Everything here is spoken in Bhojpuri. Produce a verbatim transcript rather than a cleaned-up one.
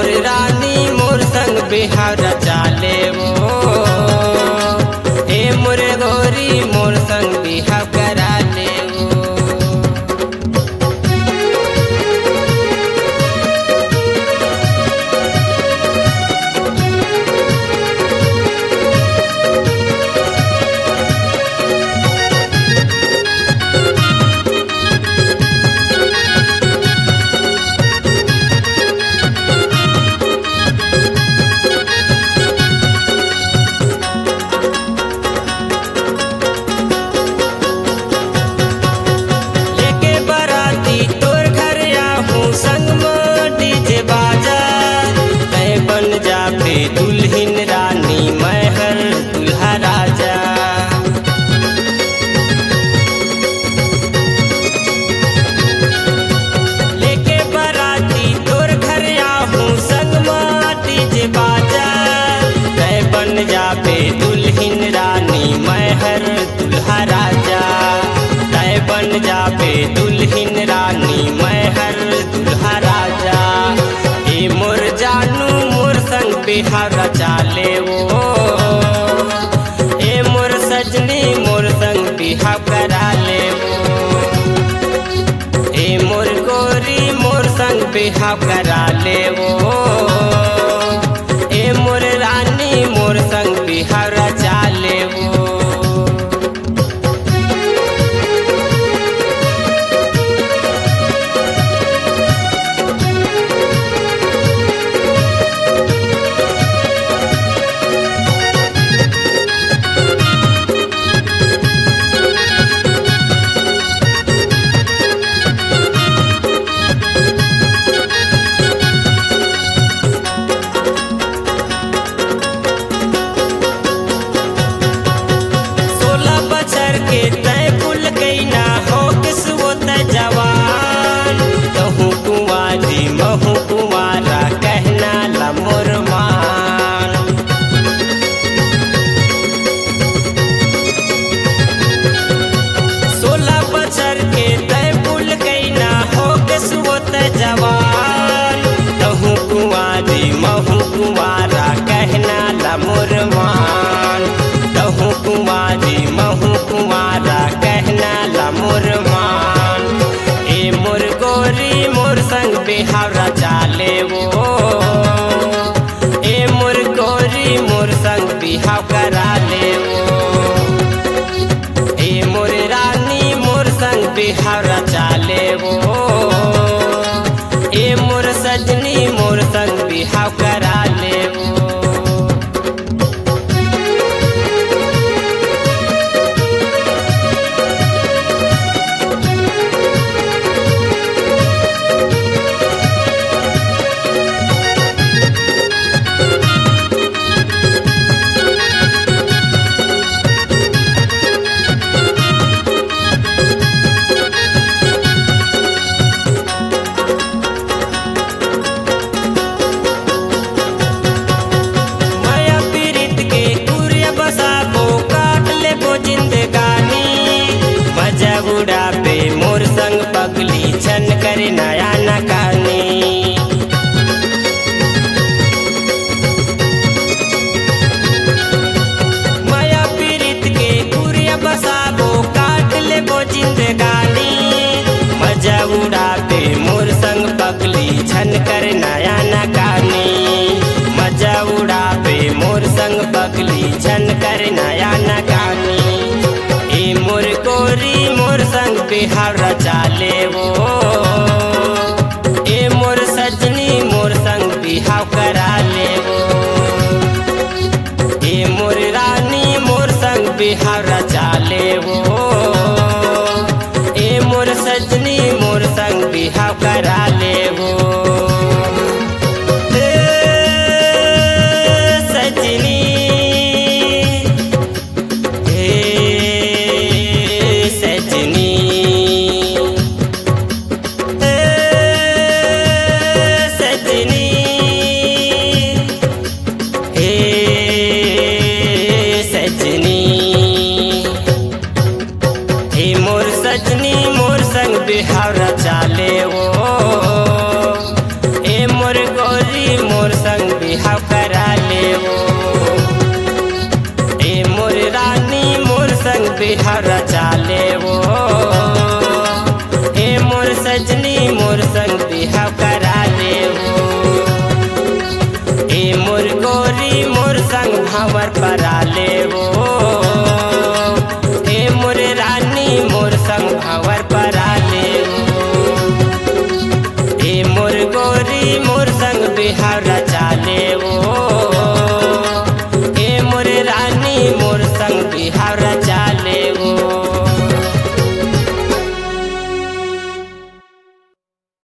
मोर रानी मोर संग बिहार चाले वो ए मोर गोरी मोर संग बिहार करा ले वो। दुल्हन रानी मैं हर दुल्हा राजा लेके बराती तोर घर आहूँ संग माटी जे बाजा तय बन जाबे दुल्हन रानी मैं हर दुल्हा राजा तय बन जाबे दुल्हन रानी मैं हर दुल्हा राजा। ए मोर जानू मोर संग बिहार चाले वो ए मोर सजनी मोर संग बिहार करा ले वो ए मोर गोरी मोर संग बिहार करा ले वो ए मोर रानी मोर संग बिहार चाले वो। महू कुमारा कहना ला मोर मान सोलह बछर के तय भूल गई ना हो के सुवत जवान कहूँ कुमारी महू कुमारा कहना ला मोर मान कहूँ कुमारी महू कुमारा कहना ला मोर मान। ए मोर गोरी मोर संग बिहार चाले वो ए मोर गोरी मोर संग बिहार करा ले वो ए मोर रानी मोर संग बिहार चाले वो ए मोर सजनी मोर संग बिहार करा ले वो। बुढ़ापे मोर संग पगली छन करे नया नकानी माया पीड़ित के कुरिया बसाबो काट ले बो जिंदगानी मजा उड़ापे मोर संग पगली छन करे नया नकानी मजा उड़ापे मोर संग पगली छन करे नया नकानी। ए मोर गोरी मोर संग बिहार चाले वो ए मोर सजनी मोर संग बिहार करा ले वो ए मोर रानी मोर संग बिहार चाले वो ए मोर सजनी मोर संग बिहार करा ले वो। बिहार चाले वो ए मोर गोरी मोर संग बिहाव करा ले वो। ए मोर रानी मोर संग बिहाव रचा ले वो।